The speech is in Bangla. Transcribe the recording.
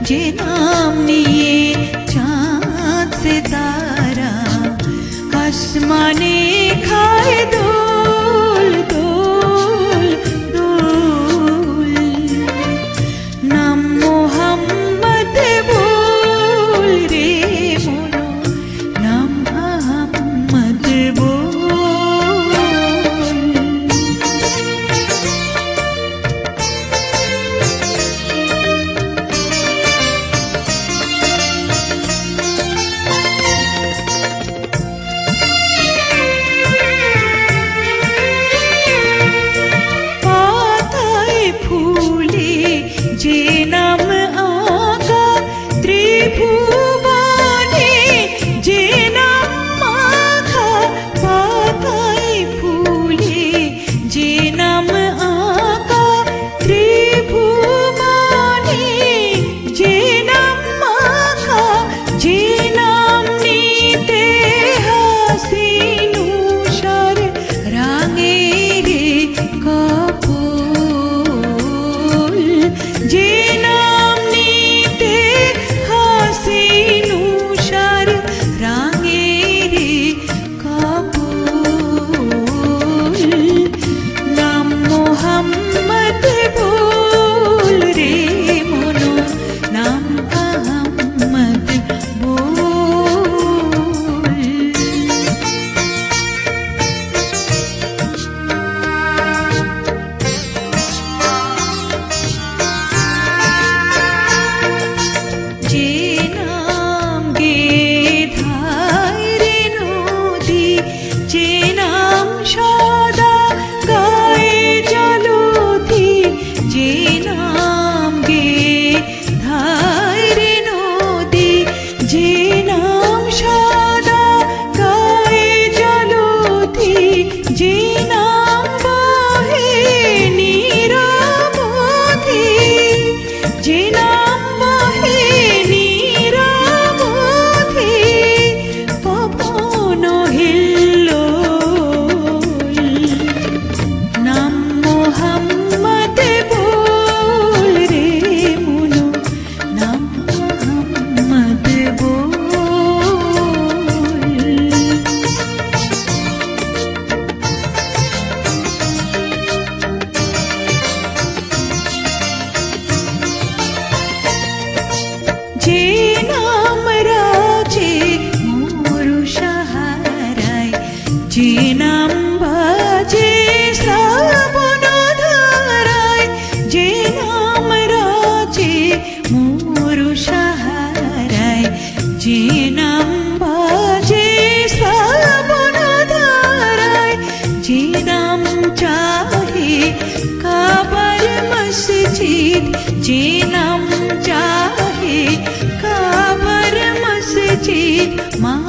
যে নাম নিয়ে চাঁদ সিতারা আসমানে খায় দোল দোল দোল। নাম মোহাম্মদ बोल रे मोनो, नाम मोहम्मद बोल। पाताए फूले जे नाम आका त्रिभुवने जे नाम माखा। पाताए फूले जे नाम आका त्रिभुवने जे नाम माखा। जे नाम नीते हासिन उषार रांगेरे कपोल। जे नाम नीते हासिन उषार रांगेरे कपोल। नाम मोहम्मद बोल रे मोनो, नाम मोहम्मद बोल। যে নাম গে ধায় রে নদী, যে নাম সদা গায়ে জলধি। যে নাম গে ধায় রে নদী, যে নাম সদা গায়ে জলধি। যে নাম বহে নিরবধি, যে নাম বহে নিরবধি। পবন হিল্লোল, নাম মোহাম্মদ बोल রে মোনো, নাম মোহাম্মদ बोल। যে নাম রাজে মোরু সাহারায়, যে নাম বাজে শ্রাবণ ধারায়। যে নাম রাজে মোরু সাহারায়, যে নাম বাজে শ্রাবণ ধারায়। যে নাম চাহে কাবার মসজিদ, যে নাম চাহে কাবার মসজিদ। মা